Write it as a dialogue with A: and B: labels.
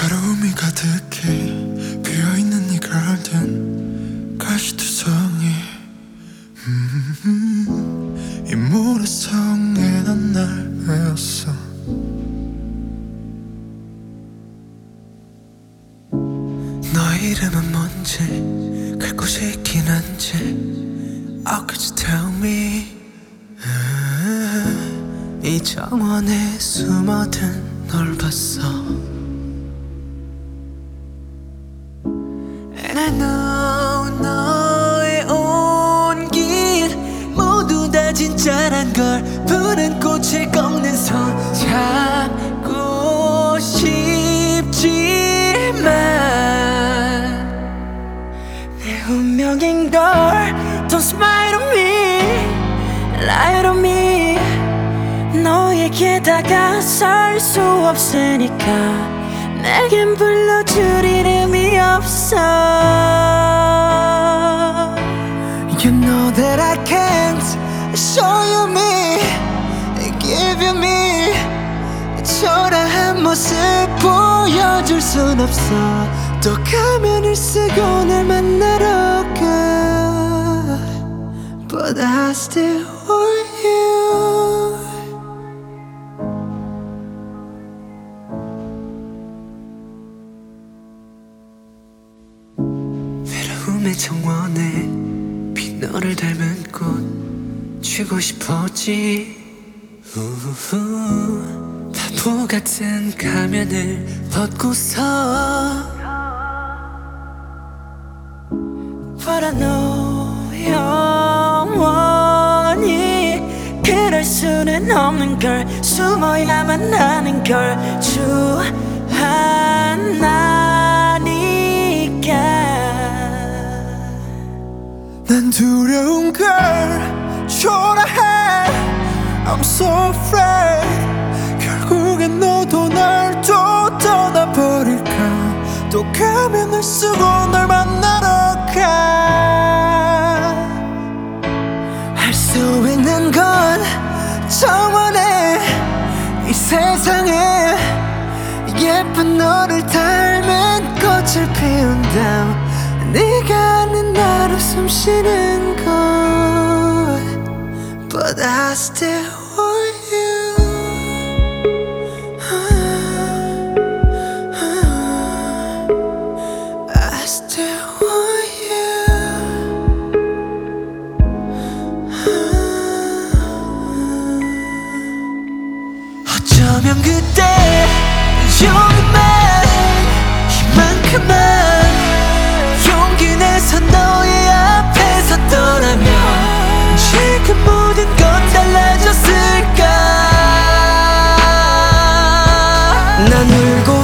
A: 외로움이 가득해 비어있는 이 가든 가시투성이 이 모래성에 난 날 외웠어. 너의 이름은 뭔지 갈 곳이 있긴 한지 Oh could you tell me 이 정원에 숨어든 널 봤어. And I know 너의 온길 모두 다 진짜란 걸 푸른 꽃을 꺾는 손 잡고 싶지만 내 운명인 걸 Don't smile on me, lie to me. 너에게 다가설 수 없으니까 내겐 불러줄 이름이 없어. You know that I can't show you me, give you me. 초라한 모습 보여줄 순 없어. 또 가면을 쓰고 날 만나러 가 But I still want you. 외로움의 정원에 빈 너를 닮은 꽃 쥐고 싶었지. 우후, 바보 같은 가면을 벗고서 But I know 영원히 그럴 수는 없는 걸 숨어야만 하는 걸 주하나니까 난 두려운 걸 초라해 I'm so afraid 결국엔 너도 날 또 떠나버릴까. 또 가면을 쓰고 널 만나러 가. 할 수 있는 건 정원에 이 세상에 예쁜 너를 닮은 꽃을 피운 다음 네가 아는 나로 숨 쉬는 곳 But I still want you. I still want you. 어쩌면 그때 조금만 이만큼만 용기 내서 너의 앞에 섰더라면 지금 모든 건 달라졌을까. 난 울고